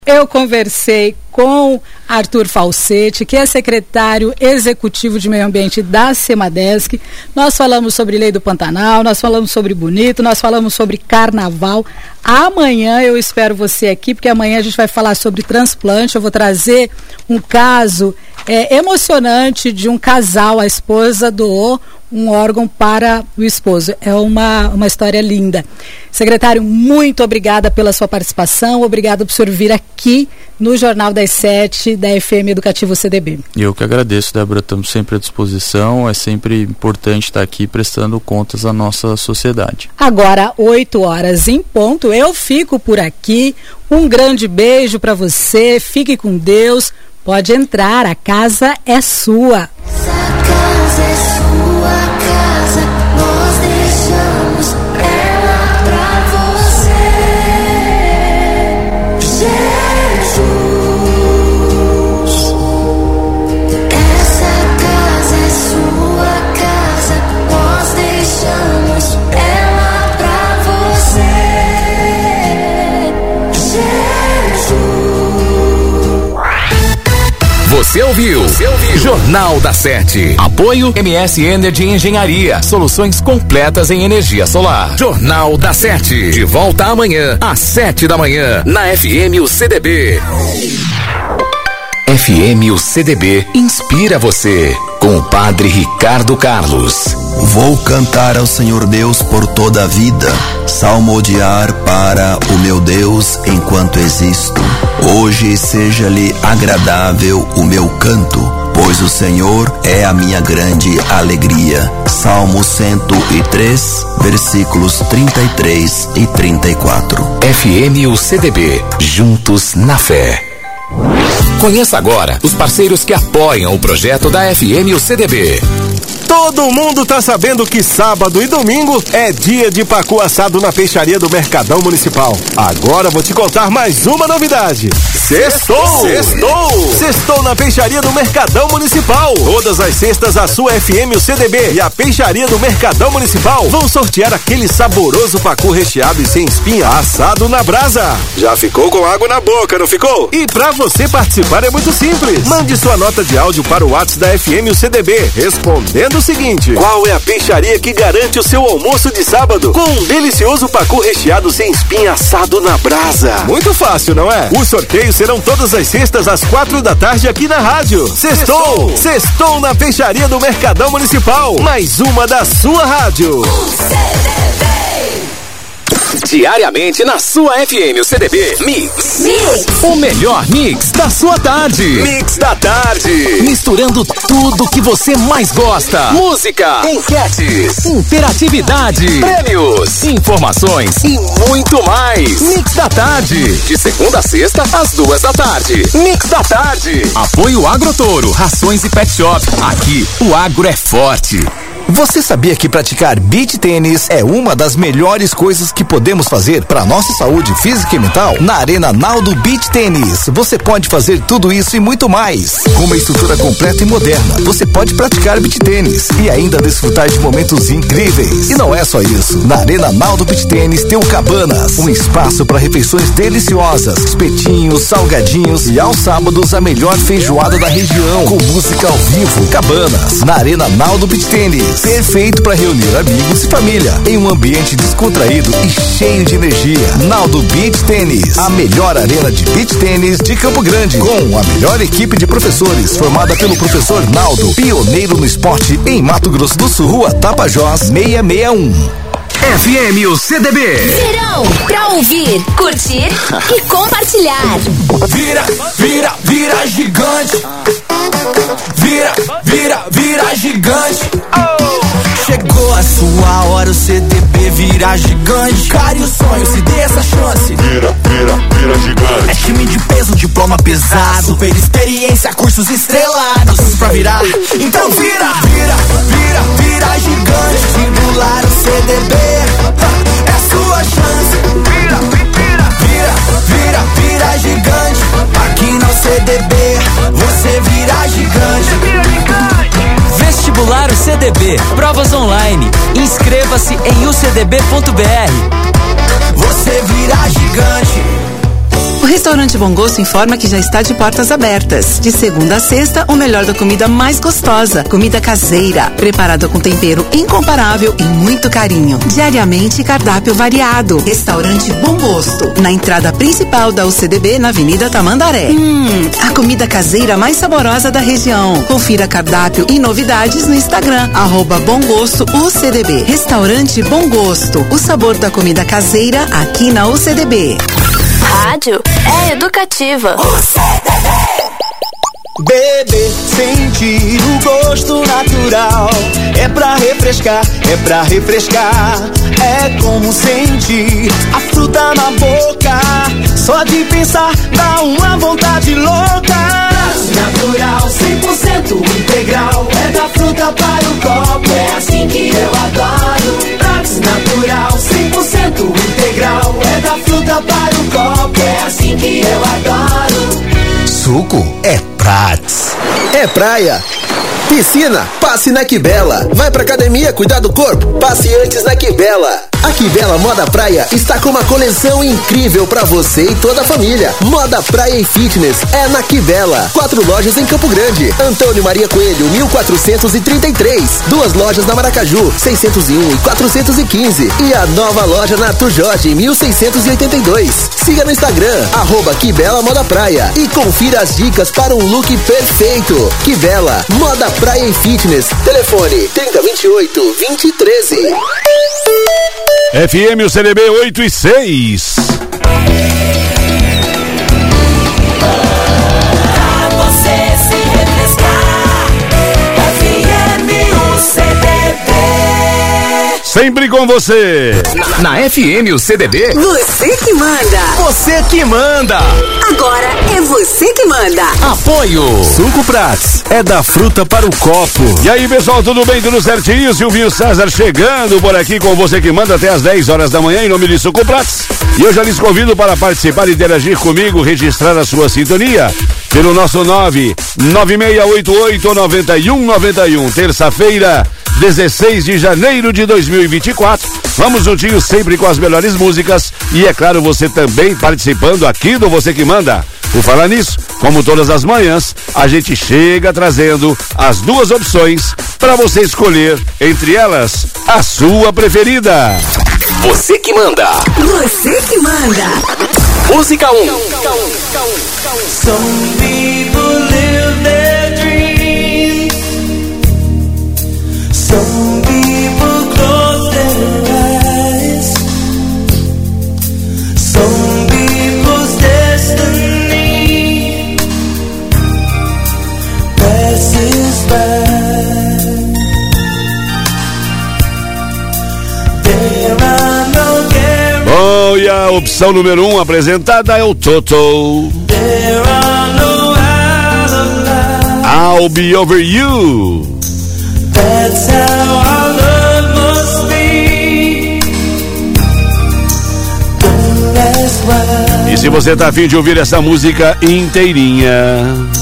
Eu conversei com Arthur Falsetti, que é secretário executivo de Meio Ambiente da Semadesc. Nós falamos sobre Lei do Pantanal, nós falamos sobre Bonito, nós falamos sobre Carnaval. Amanhã eu espero você aqui, porque amanhã a gente vai falar sobre transplante. Eu vou trazer um caso emocionante de um casal. A esposa doou um órgão para o esposo. É uma história linda. Secretário, muito obrigada pela sua participação, obrigada por senhor vir aqui no Jornal das 7 da FM Educativo CDB. Eu que agradeço, Débora, estamos sempre à disposição, é sempre importante estar aqui prestando contas à nossa sociedade. Agora, 8 horas em ponto, eu fico por aqui, um grande beijo para você, fique com Deus, pode entrar, a casa é sua. Essa casa é sua casa, nós deixamos ela pra você, Jesus. Essa casa é sua casa, nós deixamos ela pra você, Jesus. Você ouviu? Jornal da 7. Apoio MS Energy Engenharia. Soluções completas em energia solar. Jornal da 7. De volta amanhã, às 7 da manhã, na FM UCDB. FM UCDB inspira você. Com o Padre Ricardo Carlos. Vou cantar ao Senhor Deus por toda a vida, salmodiar para o meu Deus enquanto existo. Hoje seja-lhe agradável o meu canto, pois o Senhor é a minha grande alegria. Salmo 103, versículos 33 e 34. FM UCDB, juntos na fé. Conheça agora os parceiros que apoiam o projeto da FM UCDB. Todo mundo tá sabendo que sábado e domingo é dia de pacu assado na peixaria do Mercadão Municipal. Agora vou te contar mais uma novidade. Sextou! Sextou! Sextou na peixaria do Mercadão Municipal. Todas as sextas a sua FM UCDB e a peixaria do Mercadão Municipal vão sortear aquele saboroso pacu recheado e sem espinha assado na brasa. Já ficou com água na boca, não ficou? E pra você participar é muito simples. Mande sua nota de áudio para o WhatsApp da FM UCDB, respondendo o seguinte: qual é a peixaria que garante o seu almoço de sábado com um delicioso pacu recheado sem espinha assado na brasa? Muito fácil, não é? Os sorteios serão todas as sextas às 4 da tarde aqui na rádio. Sextou! Sextou na peixaria do Mercadão Municipal. Mais uma da sua rádio. Diariamente na sua FM UCDB Mix. O melhor mix da sua tarde. Mix da tarde. Misturando tudo que você mais gosta. Música, enquetes, interatividade, prêmios, informações e muito mais. Mix da tarde. De segunda a sexta às 2 da tarde. Mix da tarde. Apoio Agrotouro, rações e pet shop. Aqui o agro é forte. Você sabia que praticar beach tênis é uma das melhores coisas que podemos fazer para nossa saúde física e mental? Na Arena Naldo Beach Tênis, você pode fazer tudo isso e muito mais. Com uma estrutura completa e moderna, você pode praticar beach tênis e ainda desfrutar de momentos incríveis. E não é só isso. Na Arena Naldo Beach Tênis tem o Cabanas, um espaço para refeições deliciosas, espetinhos, salgadinhos e aos sábados a melhor feijoada da região, com música ao vivo. Cabanas, na Arena Naldo Beach Tênis. Perfeito para reunir amigos e família em um ambiente descontraído e cheio de energia. Naldo Beach Tênis, a melhor arena de beach tênis de Campo Grande, com a melhor equipe de professores formada pelo professor Naldo, pioneiro no esporte em Mato Grosso do Sul, Rua Tapajós 661. FM UCDB. Verão pra ouvir, curtir e compartilhar. Vira gigante. Vira gigante. Chegou a sua hora, o CDB vira gigante. Cara, e o sonho, se dê essa chance. Vira gigante. É time de peso, diploma pesado, super experiência, cursos estrelados. Pra virar, então vira gigante. Singular o CDB, é sua chance. Vira gigante. Aqui no CDB, você vira gigante. Vestibular UCDB, provas online. Inscreva-se em ucdb.br. Você vira gigante. Restaurante Bom Gosto informa que já está de portas abertas. De segunda a sexta, o melhor da comida mais gostosa. Comida caseira, preparada com tempero incomparável e muito carinho. Diariamente, cardápio variado. Restaurante Bom Gosto, na entrada principal da UCDB, na Avenida Tamandaré. A comida caseira mais saborosa da região. Confira cardápio e novidades no Instagram, @BomGostoUCDB. Restaurante Bom Gosto, o sabor da comida caseira aqui na UCDB. Rádio é educativa. Beber, sentir o gosto natural. É pra refrescar, é pra refrescar. É como sentir a fruta na boca. Só de pensar dá uma vontade louca. Natural, 100% integral. É da fruta para o copo. É assim que eu adoro. Prax Natural, 100% integral. É da fruta para o copo. É assim que eu adoro. Suco é Prats. É praia, piscina, passe na Quibela. Vai pra academia cuidar do corpo? Passe antes na Quibela. A Quibela Moda Praia está com uma coleção incrível pra você e toda a família. Moda Praia e Fitness é na Quibela. 4 lojas em Campo Grande. Antônio Maria Coelho, 1433. 2 lojas na Maracaju, 601 e 415. E a nova loja na Arthur Jorge, 1682. Siga no Instagram, @Quibela Moda Praia. E confira as dicas para um look perfeito. Quibela Moda Praia e Fitness. Telefone 3028-2013. FM UCDB 8 e 6. Você se refrescar. FM UCDB. Sempre com você. Na FM UCDB. Você que manda. Você que manda. Agora é você que manda. Apoio. Suco Prats é da fruta para o copo. E aí, pessoal, tudo bem? Tudo certinho? Silvinho César chegando por aqui com você que manda até às 10 horas da manhã em nome de Suco Prats. E eu já lhes convido para participar e interagir comigo, registrar a sua sintonia pelo nosso 996889191. Terça-feira, 16 de janeiro de 2024. Vamos juntinhos sempre com as melhores músicas e, é claro, você também participando aqui do Você que Manda. Por falar nisso, como todas as manhãs, a gente chega trazendo as 2 opções para você escolher, entre elas, a sua preferida. Você que manda. Você que manda. Música 1. Some people live their dreams. Some people close their eyes. Some people's destiny passes by. There are no guarantees. Bom, e a opção número 1 apresentada é o Toto. There are no alibis. I'll Be Over You. That's how our love must be. Don't ask why. E se você tá afim de ouvir essa música inteirinha,